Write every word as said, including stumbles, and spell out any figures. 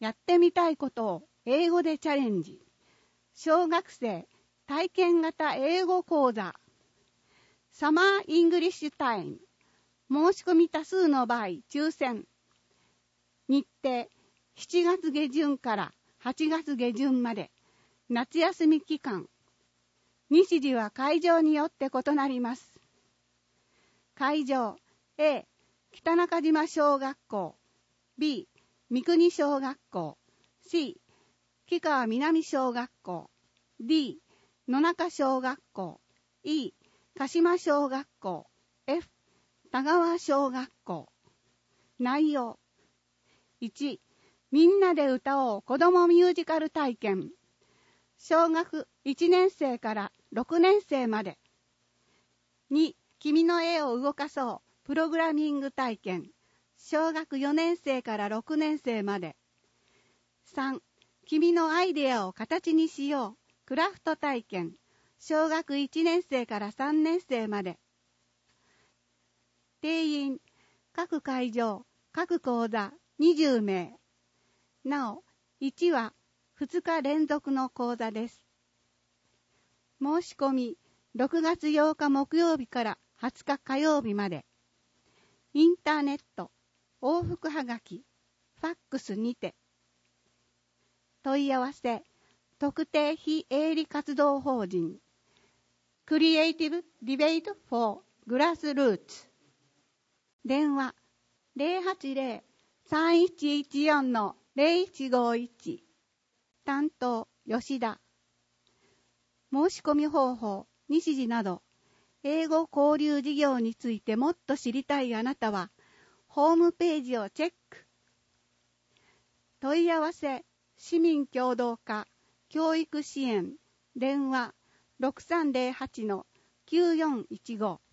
やってみたいことを英語でチャレンジ。小学生体験型英語講座。サマーイングリッシュタイム。申し込み多数の場合抽選。日程しちがつ下旬からはちがつ下旬まで。夏休み期間。日時は会場によって異なります。会場 A 北中島小学校 B 三国小学校 C 木川南小学校 D 野中小学校 E 鹿島小学校 F 田川小学校。内容いちみんなで歌おう子どもミュージカル体験。小学いちねん生からろくねん生まで。に君の絵を動かそうプログラミング体験。小学よねん生からろくねん生まで。さん君のアイデアを形にしようクラフト体験。小学いちねん生からさんねん生まで。定員各会場各講座にじゅうめい。なおいちはふつか連続の講座です。申し込みろくがつようか木曜日からはつか火曜日まで。インターネット、往復はがき、ファックスにて。問い合わせ、特定非営利活動法人、クリエイティブディベートフォーグラスルーツ。電話、ゼロはちゼロ さんいちいちよん ゼロいちごいち。担当、吉田。申し込み方法、日時など、英語交流事業についてもっと知りたいあなたは、ホームページをチェック。問い合わせ、市民協働課、教育支援、電話 ろくさんゼロはち きゅうよんいちご。